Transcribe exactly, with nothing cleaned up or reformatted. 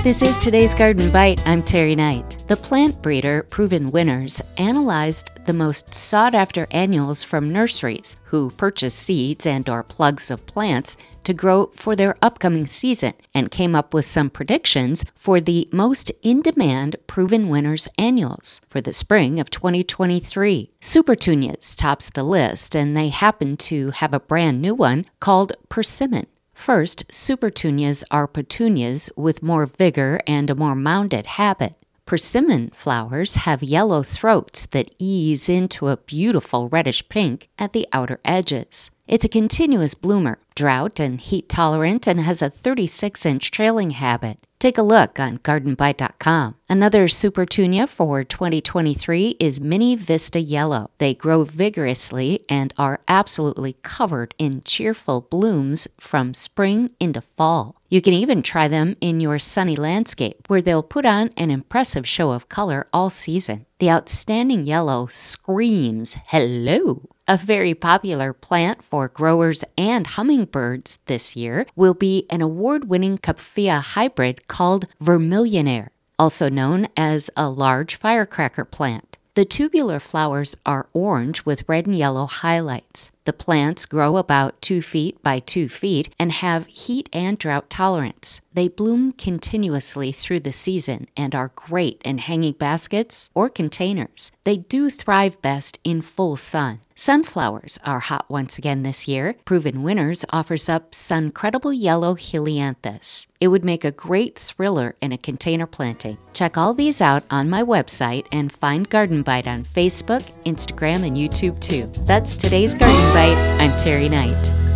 This is today's Garden Bite. I'm Terry Knight. The plant breeder Proven Winners analyzed the most sought-after annuals from nurseries who purchase seeds and or plugs of plants to grow for their upcoming season and came up with some predictions for the most in-demand Proven Winners annuals for the spring of twenty twenty-three. Supertunias tops the list, and they happen to have a brand new one called Persimmon. First, supertunias are petunias with more vigor and a more mounded habit. Persimmon flowers have yellow throats that ease into a beautiful reddish pink at the outer edges. It's a continuous bloomer, drought and heat tolerant, and has a thirty-six inch trailing habit. Take a look on garden bite dot com. Another supertunia for twenty twenty-three is Mini Vista Yellow. They grow vigorously and are absolutely covered in cheerful blooms from spring into fall. You can even try them in your sunny landscape, where they'll put on an impressive show of color all season. The outstanding yellow screams hello. A very popular plant for growers and hummingbirds this year will be an award-winning Kapfia hybrid called Vermillionaire, also known as a large firecracker plant. The tubular flowers are orange with red and yellow highlights. The plants grow about two feet by two feet and have heat and drought tolerance. They bloom continuously through the season and are great in hanging baskets or containers. They do thrive best in full sun. Sunflowers are hot once again this year. Proven Winners offers up Suncredible Yellow Helianthus. It would make a great thriller in a container planting. Check all these out on my website and find Garden Bite on Facebook, Instagram, and YouTube too. That's today's Garden Bite. I'm Terry Knight.